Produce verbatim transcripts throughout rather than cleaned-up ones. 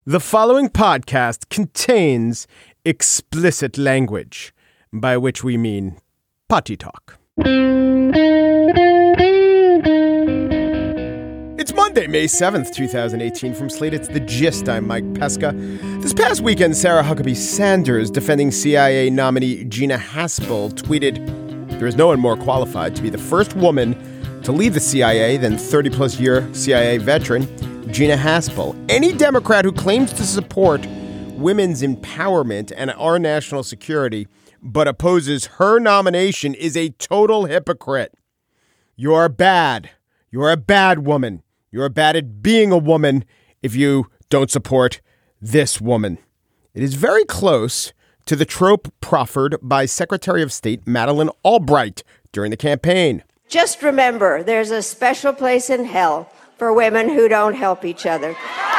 The following podcast contains explicit language, by which we mean potty talk. It's Monday, May seventh, twenty eighteen. From Slate, it's The Gist. I'm Mike Pesca. This past weekend, Sarah Huckabee Sanders, defending C I A nominee Gina Haspel, tweeted, "There is no one more qualified to be the first woman to lead the C I A than thirty-plus year C I A veteran Gina Haspel. Any Democrat who claims to support women's empowerment and our national security but opposes her nomination is a total hypocrite. You're bad. You're a bad woman. You're bad at being a woman if you don't support this woman." It is very close to the trope proffered by Secretary of State Madeleine Albright during the campaign. Just remember, there's a special place in hell for women who don't help each other.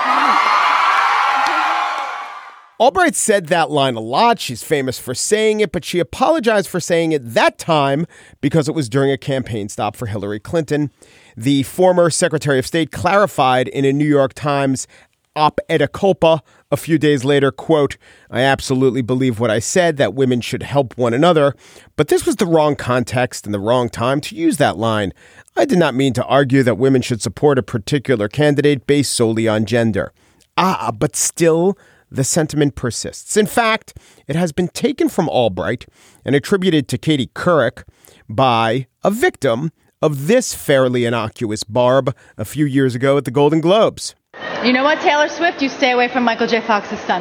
Albright said that line a lot. She's famous for saying it, but she apologized for saying it that time because it was during a campaign stop for Hillary Clinton. The former Secretary of State clarified in a New York Times op-ed culpa a few days later, quote, "I absolutely believe what I said, that women should help one another, but this was the wrong context and the wrong time to use that line. I did not mean to argue that women should support a particular candidate based solely on gender." Ah, but still, the sentiment persists. In fact, it has been taken from Albright and attributed to Katie Couric by a victim of this fairly innocuous barb a few years ago at the Golden Globes. "You know what, Taylor Swift? You stay away from Michael J. Fox's son.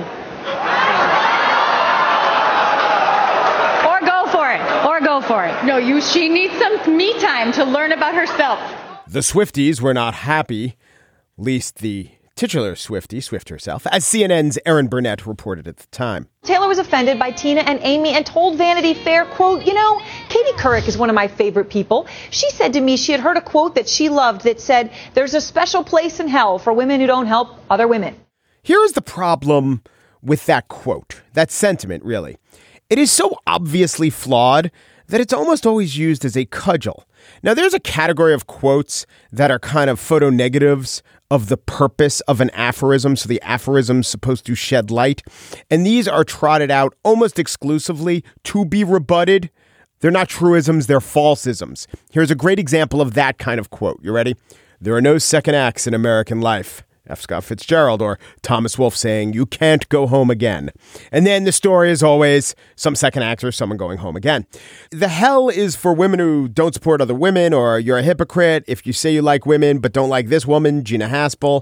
Or go for it. Or go for it. No, you. She needs some me time to learn about herself." The Swifties were not happy, least the titular Swiftie, Swift herself, as C N N's Erin Burnett reported at the time. Taylor was offended by Tina and Amy and told Vanity Fair, quote, "You know, Katie Couric is one of my favorite people. She said to me she had heard a quote that she loved that said, 'There's a special place in hell for women who don't help other women.'" Here is the problem with that quote, that sentiment, really. It is so obviously flawed that it's almost always used as a cudgel. Now, there's a category of quotes that are kind of photo negatives of the purpose of an aphorism. So the aphorism's supposed to shed light. And these are trotted out almost exclusively to be rebutted. They're not truisms, they're falsisms. Here's a great example of that kind of quote. You ready? "There are no second acts in American life." F. Scott Fitzgerald, or Thomas Wolfe saying, "You can't go home again." And then the story is always some second act or someone going home again. The hell is for women who don't support other women, or you're a hypocrite if you say you like women but don't like this woman, Gina Haspel.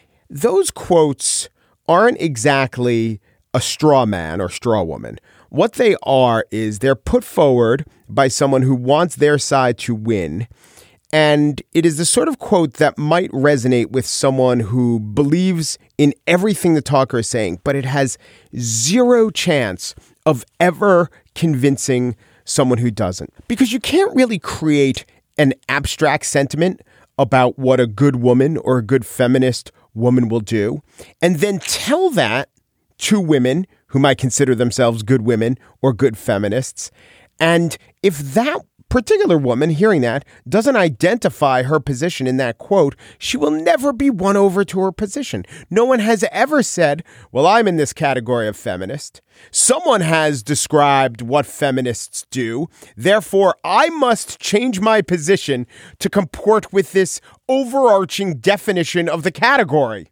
Those quotes aren't exactly a straw man or straw woman. What they are is they're put forward by someone who wants their side to win. And it is the sort of quote that might resonate with someone who believes in everything the talker is saying, but it has zero chance of ever convincing someone who doesn't. Because you can't really create an abstract sentiment about what a good woman or a good feminist woman will do, and then tell that to women who might consider themselves good women or good feminists. And if that particular woman hearing that doesn't identify her position in that quote, she will never be won over to her position. No one has ever said, "Well, I'm in this category of feminist. Someone has described what feminists do. Therefore, I must change my position to comport with this overarching definition of the category."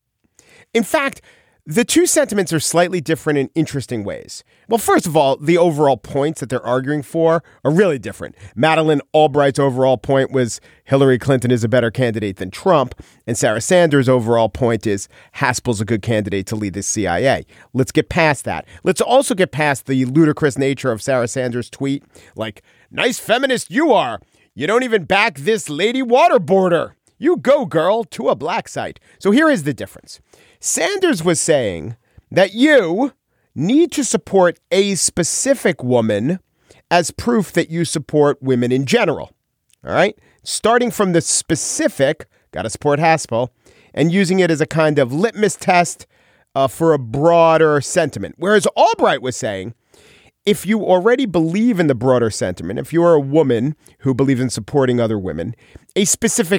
In fact, the two sentiments are slightly different in interesting ways. Well, first of all, the overall points that they're arguing for are really different. Madeleine Albright's overall point was Hillary Clinton is a better candidate than Trump, and Sarah Sanders' overall point is Haspel's a good candidate to lead the C I A. Let's get past that. Let's also get past the ludicrous nature of Sarah Sanders' tweet, like, "Nice feminist you are. You don't even back this lady waterboarder. You go, girl, to a black site." So here is the difference. Sanders was saying that you need to support a specific woman as proof that you support women in general. All right. Starting from the specific, got to support Haspel, and using it as a kind of litmus test uh, for a broader sentiment. Whereas Albright was saying, if you already believe in the broader sentiment, if you are a woman who believes in supporting other women, a specific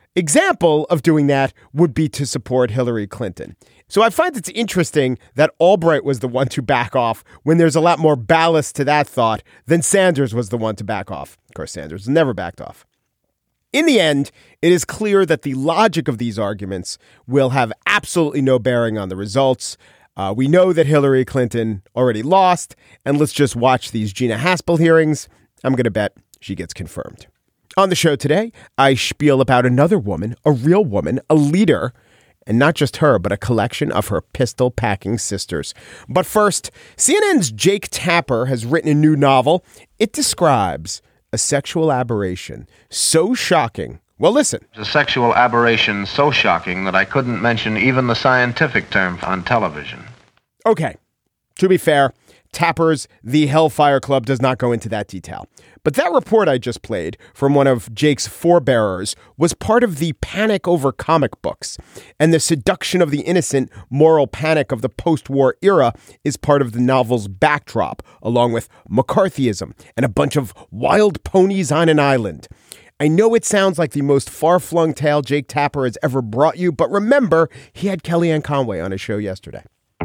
example of doing that would be to support Hillary Clinton. So I find it's interesting that Albright was the one to back off when there's a lot more ballast to that thought than Sanders was the one to back off. Of course, Sanders never backed off. In the end, it is clear that the logic of these arguments will have absolutely no bearing on the results. Uh, we know that Hillary Clinton already lost, and let's just watch these Gina Haspel hearings. I'm going to bet she gets confirmed. On the show today, I spiel about another woman, a real woman, a leader, and not just her, but a collection of her pistol-packing sisters. But first, C N N's Jake Tapper has written a new novel. It describes a sexual aberration so shocking. Well, listen. A sexual aberration so shocking that I couldn't mention even the scientific term on television. Okay, to be fair, Tapper's The Hellfire Club does not go into that detail. But that report I just played from one of Jake's forebearers was part of the panic over comic books. And the seduction of the innocent moral panic of the post-war era is part of the novel's backdrop, along with McCarthyism and a bunch of wild ponies on an island. I know it sounds like the most far-flung tale Jake Tapper has ever brought you, but remember, he had Kellyanne Conway on his show yesterday.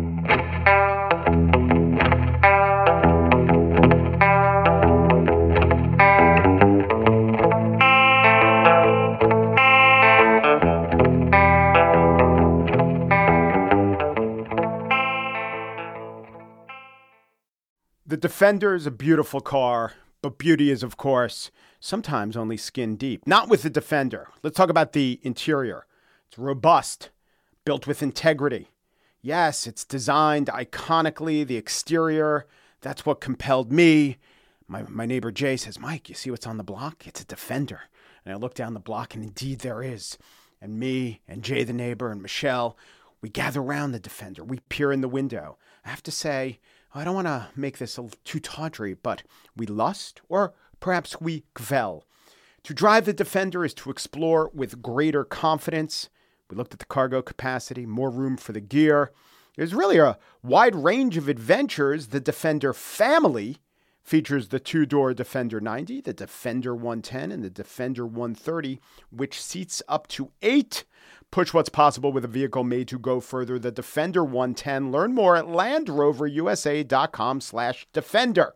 The Defender is a beautiful car, but beauty is, of course, sometimes only skin deep. Not with the Defender. Let's talk about the interior. It's robust, built with integrity. Yes, it's designed iconically. The exterior, that's what compelled me. My, my neighbor Jay says, Mike, you see what's on the block? It's a Defender. And I look down the block, and indeed there is. And me and Jay the neighbor and Michelle, we gather around the Defender. We peer in the window. I have to say, I don't want to make this too tawdry, but we lust, or perhaps we kvel. To drive the Defender is to explore with greater confidence. We looked at the cargo capacity, more room for the gear. There's really a wide range of adventures. The Defender family features the two-door Defender ninety, the Defender one ten, and the Defender one thirty, which seats up to eight. Push what's possible with a vehicle made to go further. The Defender one ten. Learn more at LandRoverUSA.com slash Defender.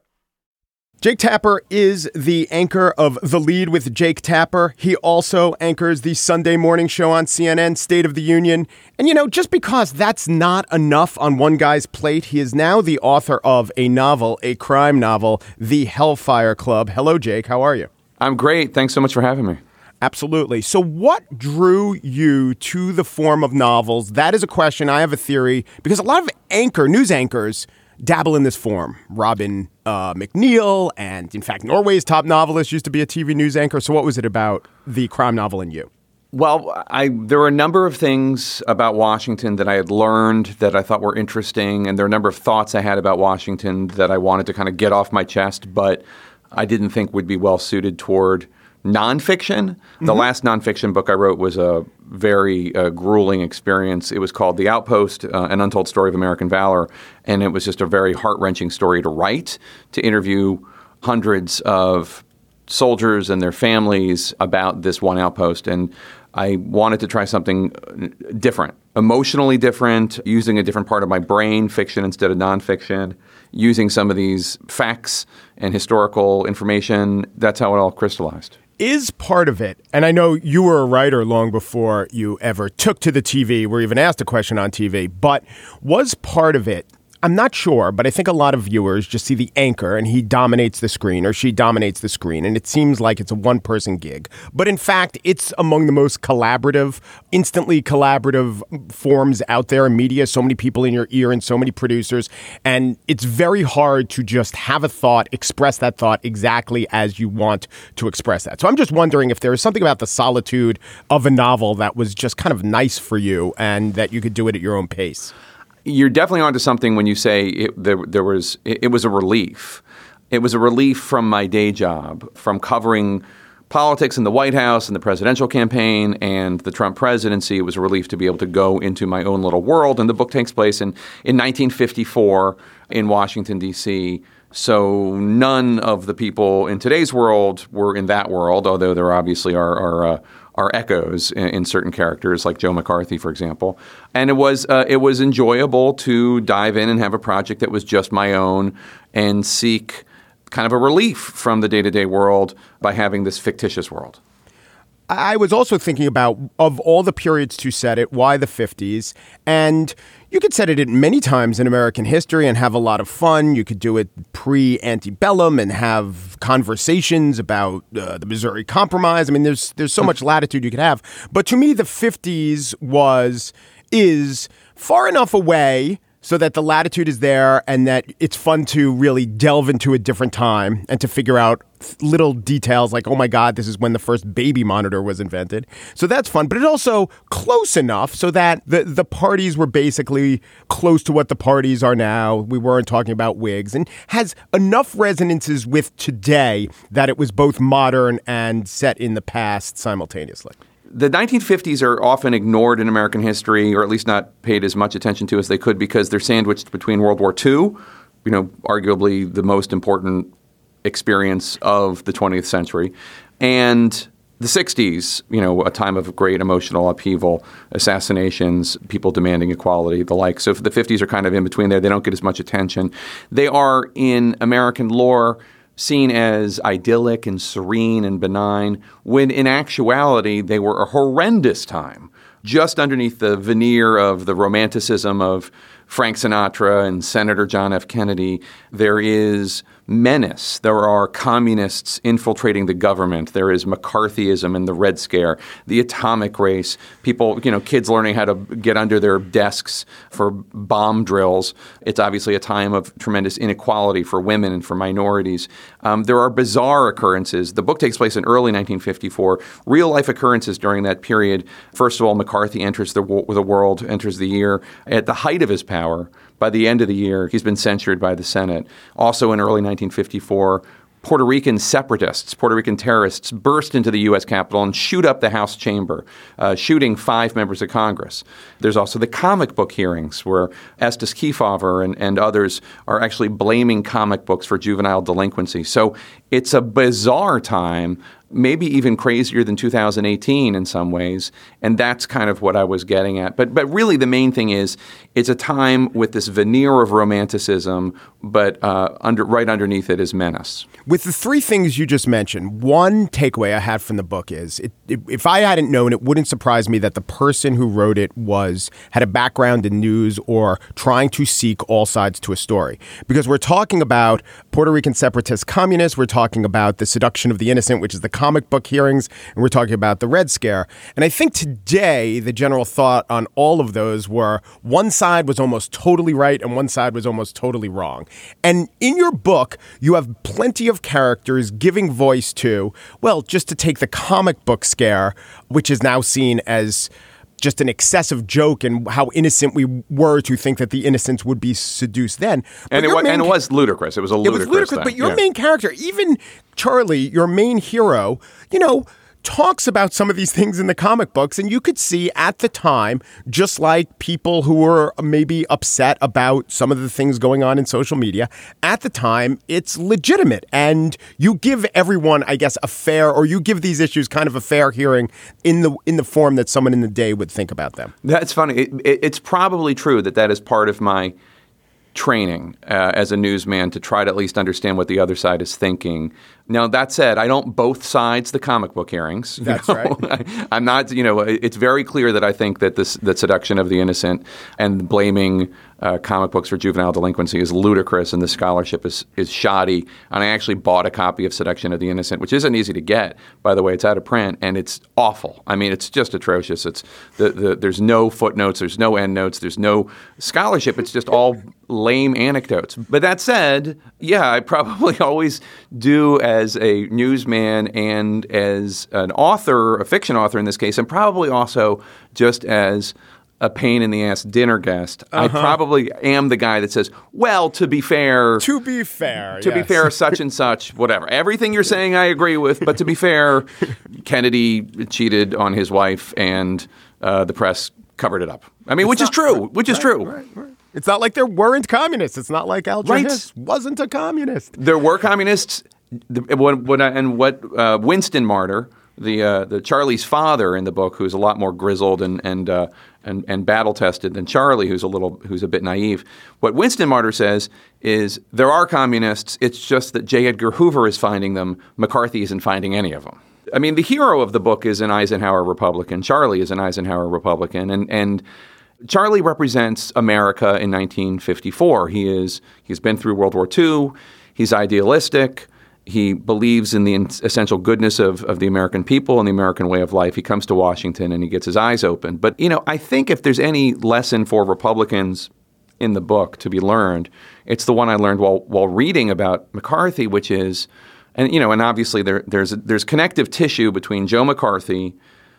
Jake Tapper is the anchor of The Lead with Jake Tapper. He also anchors the Sunday morning show on C N N, State of the Union. And, you know, just because that's not enough on one guy's plate, he is now the author of a novel, a crime novel, The Hellfire Club. Hello, Jake. How are you? I'm great. Thanks so much for having me. Absolutely. So what drew you to the form of novels? That is a question. I have a theory, because a lot of anchor, news anchors dabble in this form. Robin uh, McNeil and, in fact, Norway's top novelist used to be a T V news anchor. So what was it about the crime novel in you? Well, I there were a number of things about Washington that I had learned that I thought were interesting, and there are a number of thoughts I had about Washington that I wanted to kind of get off my chest, but I didn't think would be well suited toward nonfiction. The mm-hmm. last nonfiction book I wrote was a very uh, grueling experience. It was called The Outpost, uh, An Untold Story of American Valor, and it was just a very heart-wrenching story to write, to interview hundreds of soldiers and their families about this one outpost. And I wanted to try something different, emotionally different, using a different part of my brain, fiction instead of nonfiction, using some of these facts and historical information. That's how it all crystallized. Is part of it, and I know you were a writer long before you ever took to the T V, were even asked a question on T V, but was part of it, I'm not sure, but I think a lot of viewers just see the anchor and he dominates the screen or she dominates the screen, and it seems like it's a one-person gig. But in fact, it's among the most collaborative, instantly collaborative forms out there in media. So many people in your ear and so many producers. And it's very hard to just have a thought, express that thought exactly as you want to express that. So I'm just wondering if there is something about the solitude of a novel that was just kind of nice for you and that you could do it at your own pace. You're definitely onto something when you say it, there, there was it, it was a relief. It was a relief from my day job, from covering politics in the White House and the presidential campaign and the Trump presidency. It was a relief to be able to go into my own little world. And the book takes place in, in nineteen fifty-four in Washington, D C. So none of the people in today's world were in that world, although there obviously are, are uh, are echoes in, in certain characters, like Joe McCarthy, for example. And it was uh, it was enjoyable to dive in and have a project that was just my own and seek kind of a relief from the day-to-day world by having this fictitious world. I was also thinking about, of all the periods to set it, why the fifties? And you could set it at many times in American history and have a lot of fun. You could do it pre-antebellum and have conversations about uh, the Missouri Compromise. I mean, there's there's so much latitude you could have. But to me, the fifties was, is far enough away so that the latitude is there and that it's fun to really delve into a different time and to figure out little details like, oh my God, this is when the first baby monitor was invented. So that's fun. But it's also close enough so that the, the parties were basically close to what the parties are now. We weren't talking about wigs, and has enough resonances with today that it was both modern and set in the past simultaneously. The nineteen fifties are often ignored in American history, or at least not paid as much attention to as they could, because they're sandwiched between World War Two, you know, arguably the most important experience of the twentieth century, and the sixties, you know, a time of great emotional upheaval, assassinations, people demanding equality, the like. So the fifties are kind of in between there. They don't get as much attention. They are, in American lore, seen as idyllic and serene and benign, when in actuality they were a horrendous time. Just underneath the veneer of the romanticism of Frank Sinatra and Senator John F. Kennedy, there is menace. There are communists infiltrating the government. There is McCarthyism and the Red Scare, the atomic race, people, you know, kids learning how to get under their desks for bomb drills. It's obviously a time of tremendous inequality for women and for minorities. Um, there are bizarre occurrences. The book takes place in early nineteen fifty-four. Real-life occurrences during that period. First of all, McCarthy enters the, the world, enters the year at the height of his power. By the end of the year, he's been censured by the Senate. Also in early nineteen fifty-four, Puerto Rican separatists, Puerto Rican terrorists burst into the U S Capitol and shoot up the House chamber, uh, shooting five members of Congress. There's also the comic book hearings where Estes Kefauver and, and others are actually blaming comic books for juvenile delinquency. So it's a bizarre time, maybe even crazier than two thousand eighteen in some ways, and that's kind of what I was getting at. But but really the main thing is it's a time with this veneer of romanticism, but uh, under right underneath it is menace. With the three things you just mentioned, one takeaway I had from the book is, it, it, if I hadn't known, it wouldn't surprise me that the person who wrote it was had a background in news or trying to seek all sides to a story. Because we're talking about Puerto Rican separatist communists, we're talking about the seduction of the innocent, which is the comic book hearings, and we're talking about the Red Scare. And I think today the general thought on all of those were one side was almost totally right and one side was almost totally wrong. And in your book, you have plenty of characters giving voice to, well, just to take the comic book scare, which is now seen as just an excessive joke and how innocent we were to think that the innocents would be seduced then. And it, was, and it was ludicrous. It was a ludicrous, it was ludicrous thing. But your yeah. main character, even Charlie, your main hero, you know, talks about some of these things in the comic books, and you could see at the time, just like people who were maybe upset about some of the things going on in social media, at the time, it's legitimate. And you give everyone, I guess, a fair, or you give these issues kind of a fair hearing in the in the form that someone in the day would think about them. That's funny. It, it, it's probably true that that is part of my training uh, as a newsman, to try to at least understand what the other side is thinking. Now, that said, I don't both sides the comic book hearings. That's you know? right. I, I'm not, you know, it's very clear that I think that this, that seduction of the innocent and blaming uh, comic books for juvenile delinquency is ludicrous and the scholarship is, is shoddy. And I actually bought a copy of Seduction of the Innocent, which isn't easy to get, by the way. It's out of print, and it's awful. I mean, it's just atrocious. It's the, the, there's no footnotes, there's no endnotes, there's no scholarship. It's just all lame anecdotes. But that said, yeah, I probably always do as a newsman and as an author, a fiction author in this case, and probably also just as a pain in the ass dinner guest. Uh-huh. I probably am the guy that says, well, to be fair. To be fair, To yes. be fair, such and such, whatever. Everything you're saying I agree with, but to be fair, Kennedy cheated on his wife and uh, the press covered it up. I mean, it's which not, is true, which is right, true. Right, right. It's not like there weren't communists. It's not like Alger right. Hiss wasn't a communist. There were communists. The, what, what, and what uh, Winston Martyr the uh, the Charlie's father in the book, who's a lot more grizzled and and uh, and, and battle tested than Charlie, who's a little who's a bit naive. What Winston Martyr says is there are communists. It's just that J. Edgar Hoover is finding them. McCarthy isn't finding any of them. I mean, the hero of the book is an Eisenhower Republican. Charlie is an Eisenhower Republican, and and Charlie represents America in nineteen fifty-four. He is he's been through World War Two. He's idealistic. He believes in the essential goodness of, of the American people and the American way of life. He comes to Washington and he gets his eyes open. But, you know, I think if there's any lesson for Republicans in the book to be learned, it's the one I learned while while reading about McCarthy, which is, and you know, and obviously there there's there's connective tissue between Joe McCarthy,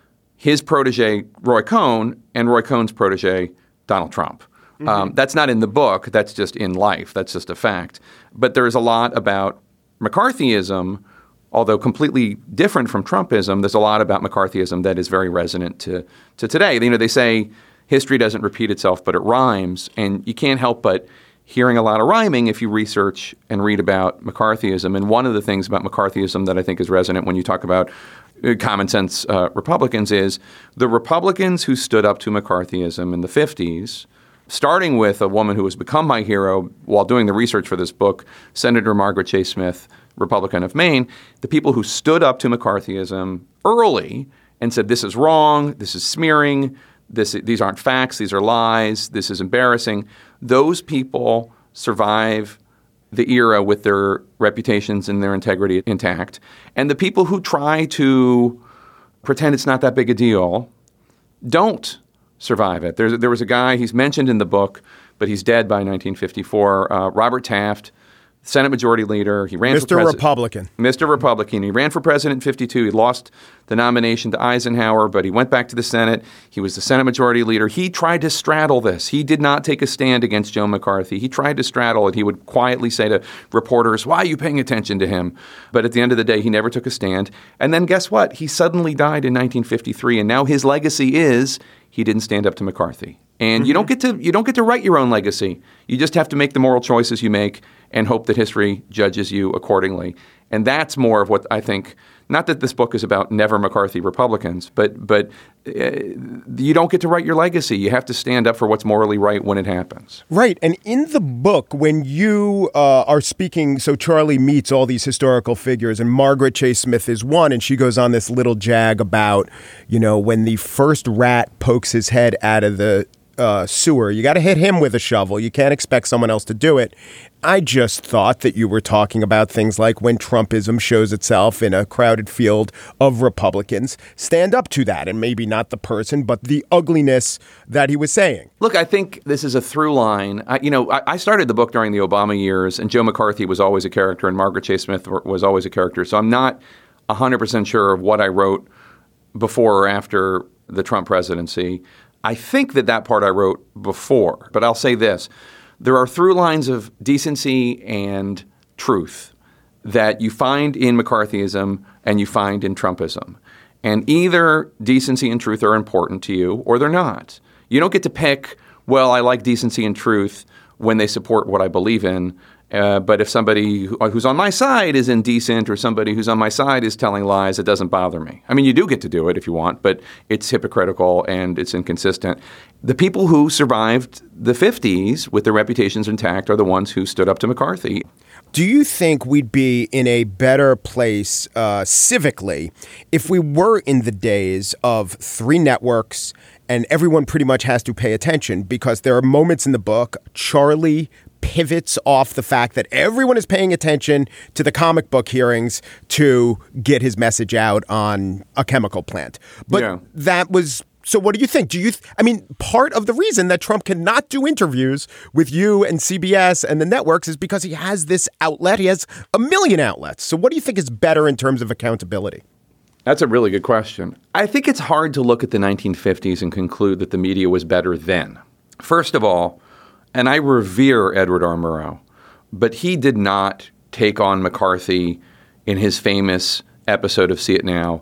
his protege Roy Cohn, and Roy Cohn's protege Donald Trump. Mm-hmm. Um, that's not in the book. That's just in life. That's just a fact. But there's a lot about McCarthyism, although completely different from Trumpism. There's a lot about McCarthyism that is very resonant to to today. You know, they say history doesn't repeat itself, but it rhymes, and you can't help but hearing a lot of rhyming if you research and read about McCarthyism. And one of the things about McCarthyism that I think is resonant when you talk about common sense uh, Republicans is the Republicans who stood up to McCarthyism in the fifties, starting with a woman who has become my hero while doing the research for this book, Senator Margaret Chase Smith, Republican of Maine, the people who stood up to McCarthyism early and said, this is wrong, this is smearing, this, these aren't facts, these are lies, this is embarrassing. Those people survive the era with their reputations and their integrity intact. And the people who try to pretend it's not that big a deal don't survive it. There's, there was a guy, he's mentioned in the book, but he's dead by nineteen fifty-four, uh, Robert Taft, Senate Majority Leader. He ran Mister for president. Republican. Mister Republican. He ran for president in fifty-two. He lost the nomination to Eisenhower, but he went back to the Senate. He was the Senate Majority Leader. He tried to straddle this. He did not take a stand against Joe McCarthy. He tried to straddle it. He would quietly say to reporters, why are you paying attention to him? But at the end of the day, he never took a stand. And then guess what? He suddenly died in nineteen fifty-three, and now his legacy is he didn't stand up to McCarthy. And mm-hmm. you don't get to you don't get to write your own legacy. You just have to make the moral choices you make and hope that history judges you accordingly. And that's more of what I think, not that this book is about never McCarthy Republicans, but but uh, you don't get to write your legacy. You have to stand up for what's morally right when it happens. Right. And in the book, when you uh, are speaking, so Charlie meets all these historical figures, and Margaret Chase Smith is one, and she goes on this little jag about, you know, when the first rat pokes his head out of the Uh, sewer, you got to hit him with a shovel. You can't expect someone else to do it. I just thought that you were talking about things like when Trumpism shows itself in a crowded field of Republicans. Stand up to that, and maybe not the person, but the ugliness that he was saying. Look, I think this is a through line. I, you know, I, I started the book during the Obama years, and Joe McCarthy was always a character, and Margaret Chase Smith was always a character. So I'm not one hundred percent sure of what I wrote before or after the Trump presidency. I think that that part I wrote before, but I'll say this. There are through lines of decency and truth that you find in McCarthyism and you find in Trumpism. And either decency and truth are important to you or they're not. You don't get to pick, well, I like decency and truth when they support what I believe in. Uh, but if somebody who, who's on my side is indecent or somebody who's on my side is telling lies, it doesn't bother me. I mean, you do get to do it if you want, but it's hypocritical and it's inconsistent. The people who survived the fifties with their reputations intact are the ones who stood up to McCarthy. Do you think we'd be in a better place uh, civically if we were in the days of three networks and everyone pretty much has to pay attention? Because there are moments in the book, Charlie pivots off the fact that everyone is paying attention to the comic book hearings to get his message out on a chemical plant. But yeah. that was... So what do you think? Do you, th- I mean, part of the reason that Trump cannot do interviews with you and C B S and the networks is because he has this outlet. He has a million outlets. So what do you think is better in terms of accountability? That's a really good question. I think it's hard to look at the nineteen fifties and conclude that the media was better then. First of all, and I revere Edward R. Murrow, but he did not take on McCarthy in his famous episode of See It Now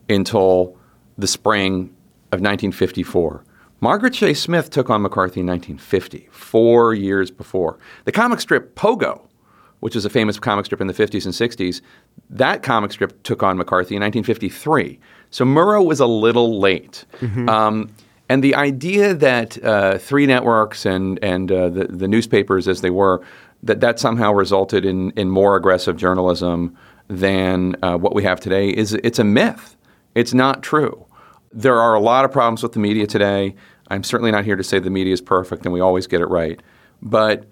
until the spring of nineteen fifty-four. Margaret Chase Smith took on McCarthy in nineteen fifty, four years before. The comic strip Pogo which is a famous comic strip in the fifties and sixties, that comic strip took on McCarthy in nineteen fifty-three. So Murrow was a little late. Mm-hmm. Um, and the idea that uh, three networks and, and uh, the, the newspapers as they were, that that somehow resulted in, in more aggressive journalism than uh, what we have today, is it's a myth. It's not true. There are a lot of problems with the media today. I'm certainly not here to say the media is perfect and we always get it right. But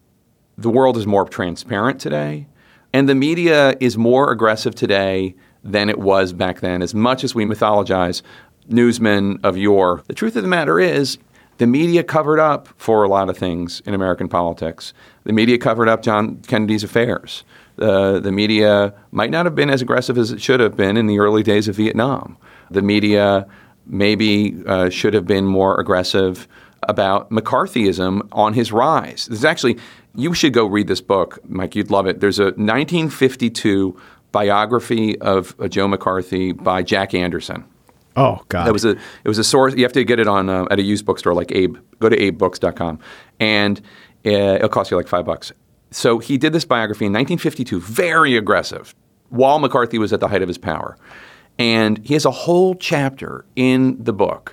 the world is more transparent today, and the media is more aggressive today than it was back then. As much as we mythologize newsmen of yore, the truth of the matter is the media covered up for a lot of things in American politics. The media covered up John Kennedy's affairs. Uh, the media might not have been as aggressive as it should have been in the early days of Vietnam. The media maybe uh, should have been more aggressive about McCarthyism on his rise. There's actually, you should go read this book, Mike. You'd love it. There's a nineteen fifty-two biography of uh, Joe McCarthy by Jack Anderson. Oh God! That was a it was a source. You have to get it on uh, at a used bookstore like Abe. Go to abe books dot com, and uh, it'll cost you like five bucks. So he did this biography in nineteen fifty-two, very aggressive, while McCarthy was at the height of his power, and he has a whole chapter in the book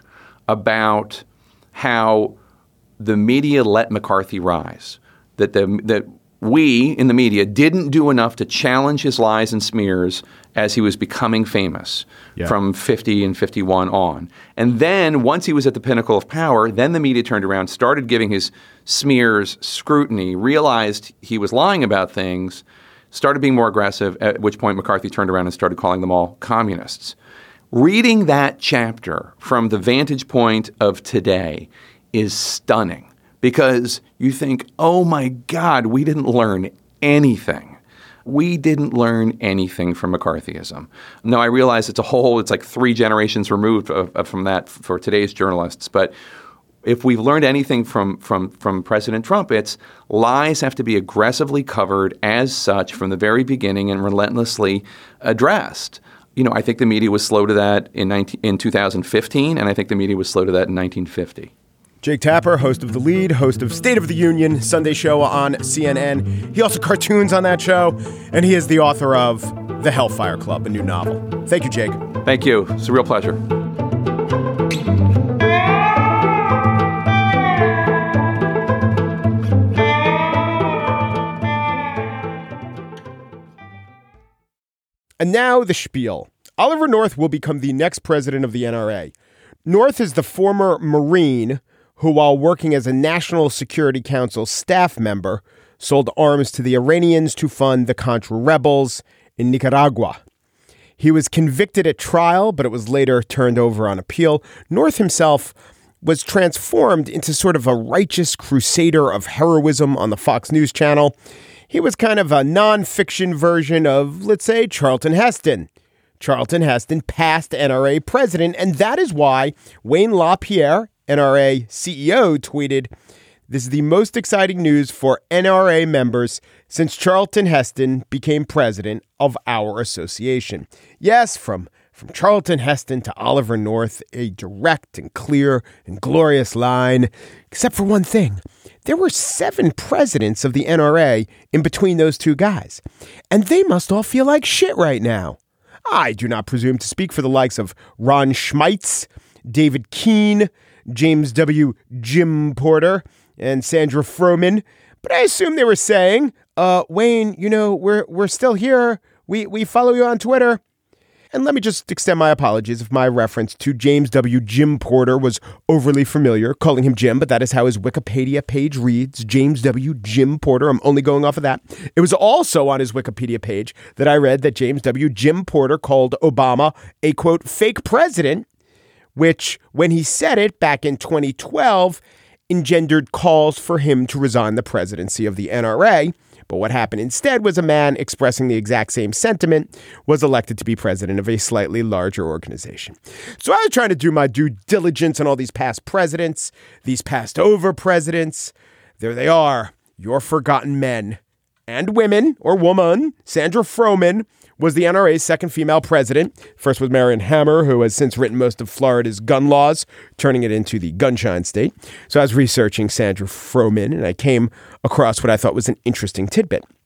about how the media let McCarthy rise. That the that we in the media didn't do enough to challenge his lies and smears as he was becoming famous yeah. from fifty and fifty-one on. And then once he was at the pinnacle of power, then the media turned around, started giving his smears scrutiny, realized he was lying about things, started being more aggressive, at which point McCarthy turned around and started calling them all communists. Reading that chapter from the vantage point of today is stunning. Because you think, oh my God, we didn't learn anything. We didn't learn anything from McCarthyism. No, I realize it's a whole, it's like three generations removed of, of, from that for today's journalists. But if we've learned anything from, from, from President Trump, it's lies have to be aggressively covered as such from the very beginning and relentlessly addressed. You know, I think the media was slow to that in, nineteen, in two thousand fifteen, and I think the media was slow to that in nineteen fifty. Jake Tapper, host of The Lead, host of State of the Union, Sunday show on C N N. He also cartoons on that show, and he is the author of The Hellfire Club, a new novel. Thank you, Jake. Thank you. It's a real pleasure. And now the spiel. Oliver North will become the next president of the N R A. North is the former Marine who, while working as a National Security Council staff member, sold arms to the Iranians to fund the Contra rebels in Nicaragua. He was convicted at trial, but it was later turned over on appeal. North himself was transformed into sort of a righteous crusader of heroism on the Fox News channel. He was kind of a nonfiction version of, let's say, Charlton Heston. Charlton Heston, past N R A president, and that is why Wayne LaPierre, N R A C E O, tweeted, "This is the most exciting news for N R A members since Charlton Heston became president of our association." Yes, from, from Charlton Heston to Oliver North, a direct and clear and glorious line, except for one thing. There were seven presidents of the N R A in between those two guys, and they must all feel like shit right now. I do not presume to speak for the likes of Ron Schmeitz, David Keene, James W. Jim Porter, and Sandra Froman, but I assume they were saying, uh, Wayne, you know, we're we're still here. We we follow you on Twitter. And let me just extend my apologies if my reference to James W. Jim Porter was overly familiar, calling him Jim, but that is how his Wikipedia page reads, James W. Jim Porter. I'm only going off of that. It was also on his Wikipedia page that I read that James W. Jim Porter called Obama a, quote, fake president, which, when he said it back in twenty twelve, engendered calls for him to resign the presidency of the N R A. But what happened instead was a man expressing the exact same sentiment was elected to be president of a slightly larger organization. So I was trying to do my due diligence on all these past presidents, these passed over presidents. There they are, your forgotten men and women, or woman. Sandra Froman was the N R A's second female president. First was Marion Hammer, who has since written most of Florida's gun laws, turning it into the gunshine state. So I was researching Sandra Froman, and I came across what I thought was an interesting tidbit.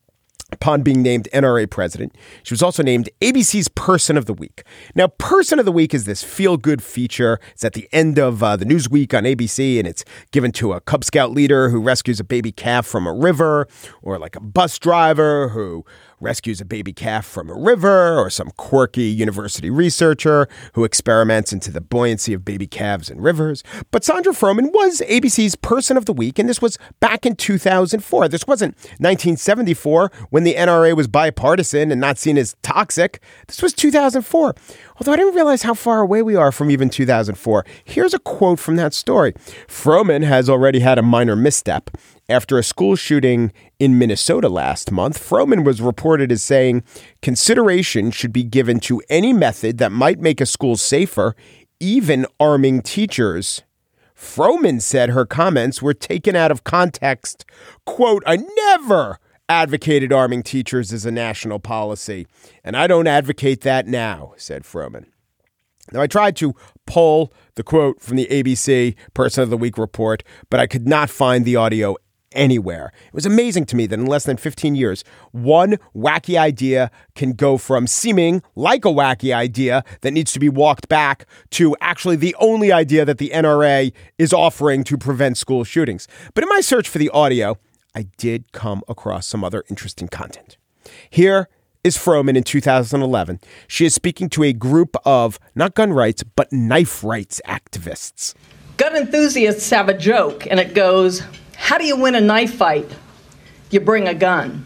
upon being named N R A president. She was also named A B C's Person of the Week. Now, Person of the Week is this feel-good feature. It's at the end of uh, the Newsweek on A B C, and it's given to a Cub Scout leader who rescues a baby calf from a river, or like a bus driver who rescues a baby calf from a river, or some quirky university researcher who experiments into the buoyancy of baby calves in rivers. But Sandra Froman was A B C's Person of the Week, and this was back in two thousand four. This wasn't nineteen seventy-four when the N R A was bipartisan and not seen as toxic. This was two thousand four. Although I didn't realize how far away we are from even two thousand four. Here's a quote from that story. Froman has already had a minor misstep. After a school shooting in Minnesota last month, Froman was reported as saying consideration should be given to any method that might make a school safer, even arming teachers. Froman said her comments were taken out of context. Quote, I never advocated arming teachers as a national policy, and I don't advocate that now, said Froman. Now, I tried to pull the quote from the A B C Person of the Week report, but I could not find the audio anywhere. It was amazing to me that in less than fifteen years, one wacky idea can go from seeming like a wacky idea that needs to be walked back to actually the only idea that the N R A is offering to prevent school shootings. But in my search for the audio, I did come across some other interesting content. Here is Froman in two thousand eleven. She is speaking to a group of not gun rights, but knife rights activists. Gun enthusiasts have a joke, and it goes, how do you win a knife fight? You bring a gun.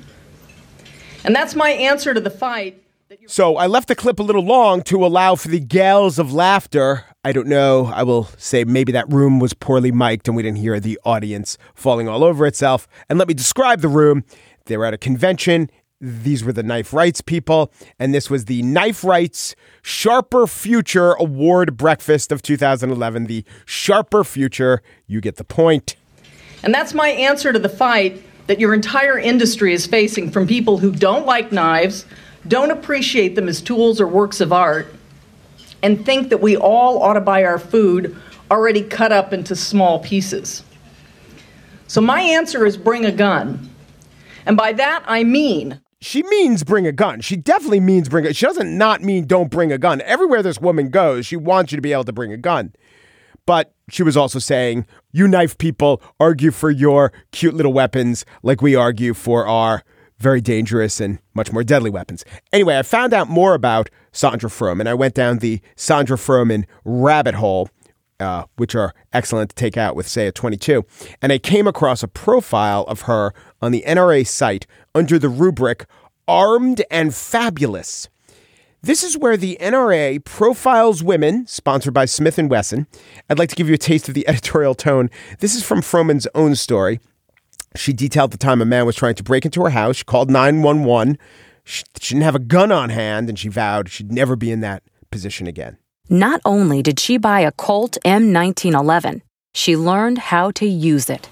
And that's my answer to the fight. So I left the clip a little long to allow for the gales of laughter. I don't know. I will say maybe that room was poorly mic'd and we didn't hear the audience falling all over itself. And let me describe the room. They were at a convention. These were the knife rights people. And this was the Knife Rights Sharper Future Award breakfast of two thousand eleven. The Sharper Future. You get the point. And that's my answer to the fight that your entire industry is facing from people who don't like knives, don't appreciate them as tools or works of art, and think that we all ought to buy our food already cut up into small pieces. So my answer is bring a gun. And by that, I mean... She means bring a gun. She definitely means bring a... She doesn't not mean don't bring a gun. Everywhere this woman goes, she wants you to be able to bring a gun. But she was also saying, you knife people argue for your cute little weapons like we argue for our very dangerous and much more deadly weapons. Anyway, I found out more about Sandra Froman. I went down the Sandra Froman rabbit hole, uh, which are excellent to take out with, say, a twenty-two. And I came across a profile of her on the N R A site under the rubric Armed and Fabulous. This is where the N R A profiles women, sponsored by Smith and Wesson. I'd like to give you a taste of the editorial tone. This is from Froman's own story. She detailed the time a man was trying to break into her house. She called nine one one. She, she didn't have a gun on hand, and she vowed she'd never be in that position again. Not only did she buy a Colt M nineteen eleven, she learned how to use it.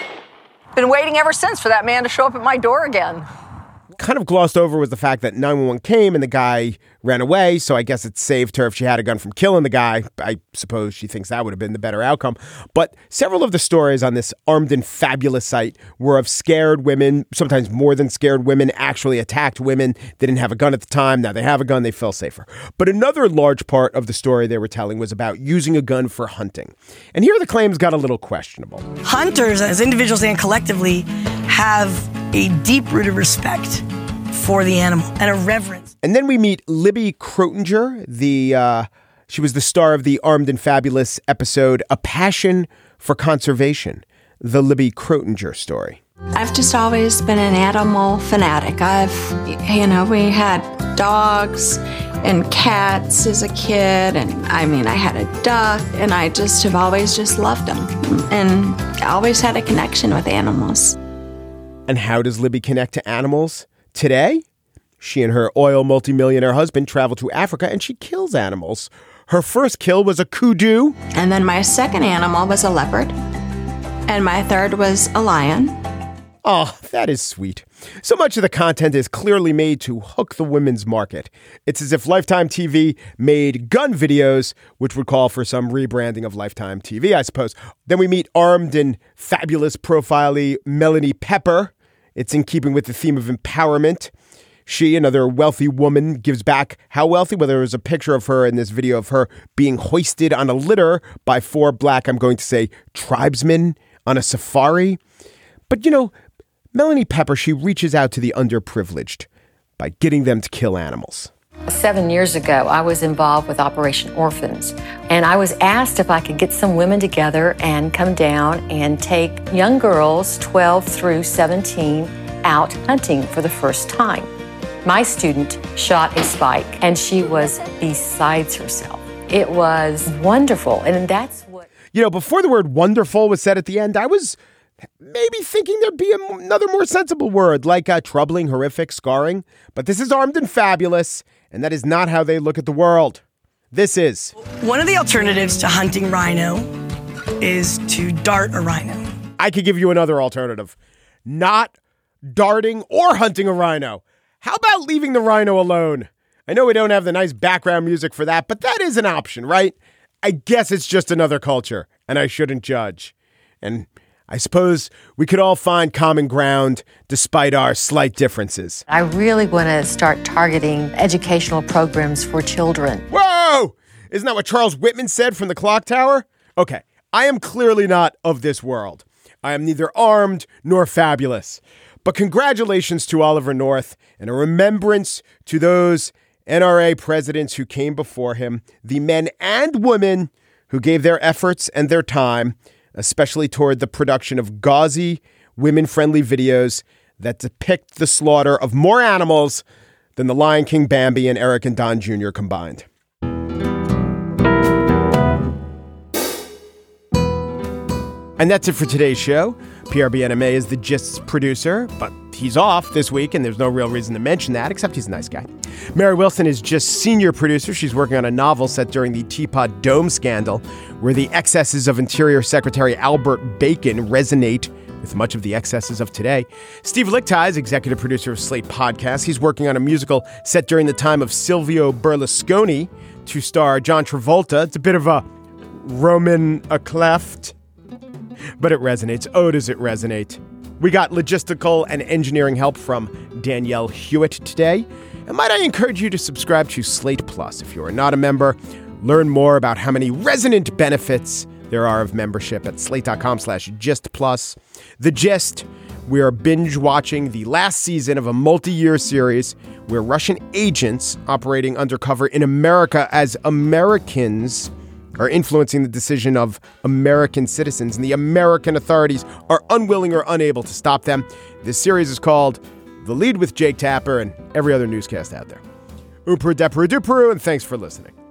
Been waiting ever since for that man to show up at my door again. Kind of glossed over was the fact that nine one one came and the guy ran away, so I guess it saved her if she had a gun from killing the guy. I suppose she thinks that would have been the better outcome. But several of the stories on this Armed and Fabulous site were of scared women, sometimes more than scared women, actually attacked women. They didn't have a gun at the time. Now they have a gun, they feel safer. But another large part of the story they were telling was about using a gun for hunting. And here the claims got a little questionable. Hunters, as individuals and collectively, have a deep-rooted respect for the animal and a reverence. And then we meet Libby Krotinger. The uh, she was the star of the Armed and Fabulous episode A Passion for Conservation, the Libby Krotinger story. I've just always been an animal fanatic. I've, you know, we had dogs and cats as a kid, and I mean, I had a duck, and I just have always just loved them and always had a connection with animals. And how does Libby connect to animals today? She and her oil multimillionaire husband travel to Africa and she kills animals. Her first kill was a kudu. And then my second animal was a leopard. And my third was a lion. Oh, that is sweet. So much of the content is clearly made to hook the women's market. It's as if Lifetime T V made gun videos, which would call for some rebranding of Lifetime T V, I suppose. Then we meet Armed and Fabulous profilee Melanie Pepper It's in keeping with the theme of empowerment. She, another wealthy woman, gives back. How wealthy? Well, there was a picture of her in this video of her being hoisted on a litter by four black, I'm going to say, tribesmen on a safari. But, you know, Melanie Pepper, she reaches out to the underprivileged by getting them to kill animals. Seven years ago, I was involved with Operation Orphans, and I was asked if I could get some women together and come down and take young girls, twelve through seventeen, out hunting for the first time. My student shot a spike, and she was besides herself. It was wonderful, and that's what... You know, before the word wonderful was said at the end, I was maybe thinking there'd be a, another more sensible word, like uh, troubling, horrific, scarring. But this is Armed and Fabulous, and that is not how they look at the world. This is... One of the alternatives to hunting rhino is to dart a rhino. I could give you another alternative. Not darting or hunting a rhino. How about leaving the rhino alone? I know we don't have the nice background music for that, but that is an option, right? I guess it's just another culture, and I shouldn't judge. And I suppose we could all find common ground despite our slight differences. I really want to start targeting educational programs for children. Whoa! Isn't that what Charles Whitman said from the clock tower? Okay, I am clearly not of this world. I am neither armed nor fabulous. But congratulations to Oliver North and a remembrance to those N R A presidents who came before him, the men and women who gave their efforts and their time, especially toward the production of gauzy, women-friendly videos that depict the slaughter of more animals than The Lion King, Bambi, and Eric and Don Junior combined. And that's it for today's show. P R B N M A is the Gist's producer, but he's off this week, and there's no real reason to mention that, except he's a nice guy. Mary Wilson is just senior producer. She's working on a novel set during the Teapot Dome scandal, where the excesses of Interior Secretary Albert Bacon resonate with much of the excesses of today. Steve Lickteig is executive producer of Slate Podcasts. He's working on a musical set during the time of Silvio Berlusconi to star John Travolta. It's a bit of a Roman a cleft, but it resonates. Oh, does it resonate? We got logistical and engineering help from Danielle Hewitt today. And might I encourage you to subscribe to Slate Plus if you are not a member. Learn more about how many resonant benefits there are of membership at slate.com slash gist plus. The Gist, we are binge watching the last season of a multi-year series where Russian agents operating undercover in America as Americans are influencing the decision of American citizens, and the American authorities are unwilling or unable to stop them. This series is called The Lead with Jake Tapper and every other newscast out there. Oomperu, deperu, duperu, and thanks for listening.